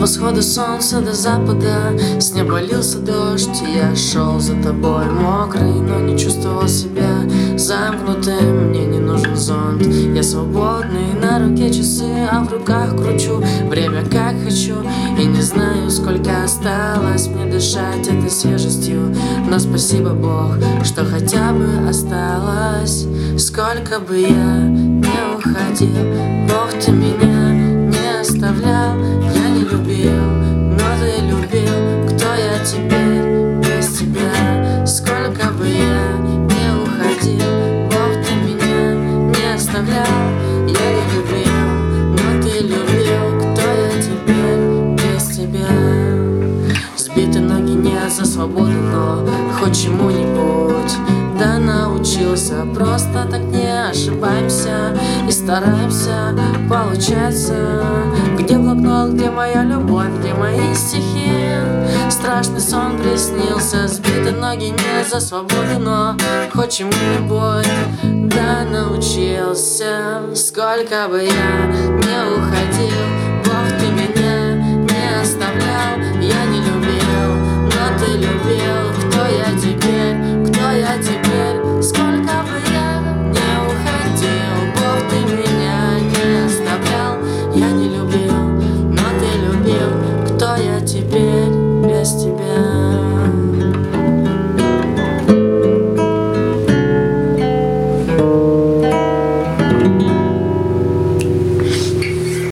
восхода солнца до запада с неба лился дождь, и я шел за тобой мокрый, но не чувствовал себя замкнутым. Мне не нужен зонт, я свободный, на руке часы, а в руках кручу время как хочу. И не знаю, сколько осталось мне дышать этой свежестью, но спасибо, Бог, что хотя бы осталось. Сколько бы я не уходил, Бог, ты меня не оставлял. Я не любил, но ты любил. Кто я теперь без тебя? Сколько бы я не уходил, Бог, ты меня не оставлял. Я не любил, но ты любил. Кто я теперь без тебя? Сбиты ноги не за свободу, но хоть чему-нибудь да научился. Просто так не ошибаемся и стараемся получаться. Где блокнот, где моя любовь, где мои стихи? Страшный сон приснился. Сбиты ноги не за свободу, но хоть чему-нибудь да научился. Сколько бы я не уходил, Бог, ты меня не оставлял. Я не любил, но ты любил.